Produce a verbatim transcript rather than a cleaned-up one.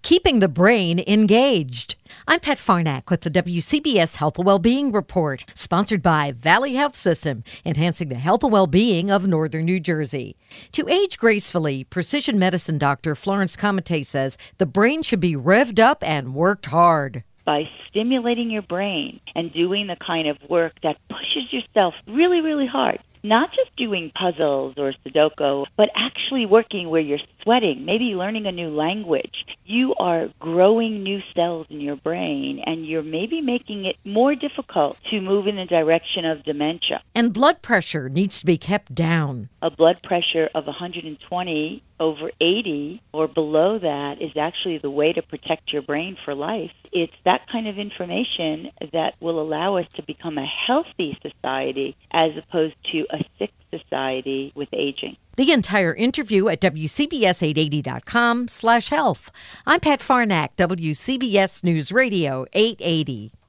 keeping the brain engaged. I'm Pat Farnack with the W C B S Health and Wellbeing Report, sponsored by Valley Health System, enhancing the health and well-being of northern New Jersey. To age gracefully, precision medicine doctor Florence Comite says the brain should be revved up and worked hard. By stimulating your brain and doing the kind of work that pushes yourself really, really hard. Not just doing puzzles or Sudoku, but actually working where you're sweating, maybe learning a new language. You are growing new cells in your brain, and you're maybe making it more difficult to move in the direction of dementia. And blood pressure needs to be kept down. A blood pressure of one hundred twenty over eighty or below that is actually the way to protect your brain for life. It's that kind of information that will allow us to become a healthy society as opposed to a sick society with aging. The entire interview at W C B S eight eighty dot com slash health. I'm Pat Farnack, W C B S News Radio eight eighty.